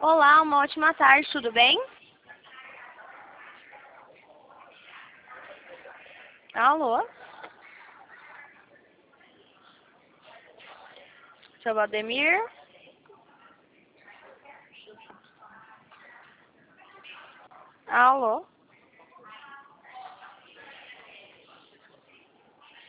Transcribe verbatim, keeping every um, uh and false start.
Olá, uma ótima tarde, tudo bem? Alô? Seu Valdemir? Alô?